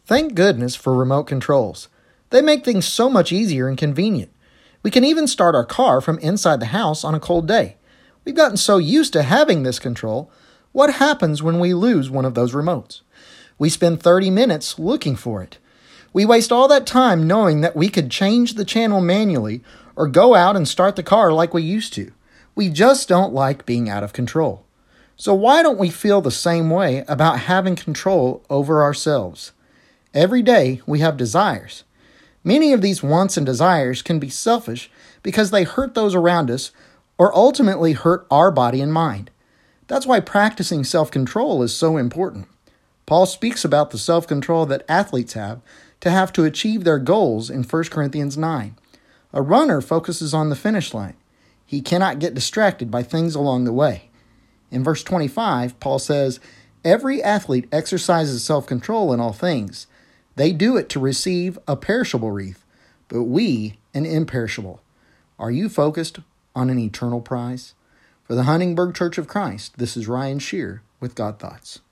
Thank goodness for remote controls. They make things so much easier and convenient. We can even start our car from inside the house on a cold day. We've gotten so used to having this control. What happens when we lose one of those remotes? We spend 30 minutes looking for it. We waste all that time knowing that we could change the channel manually or go out and start the car like we used to. We just don't like being out of control. So why don't we feel the same way about having control over ourselves? Every day we have desires. Many of these wants and desires can be selfish because they hurt those around us or ultimately hurt our body and mind. That's why practicing self-control is so important. Paul speaks about the self-control that athletes have to achieve their goals in 1 Corinthians 9. A runner focuses on the finish line. He cannot get distracted by things along the way. In verse 25, Paul says, "Every athlete exercises self-control in all things. They do it to receive a perishable wreath, but we an imperishable." Are you focused on an eternal prize? For the Huntingburg Church of Christ, this is Ryan Shear with God Thoughts.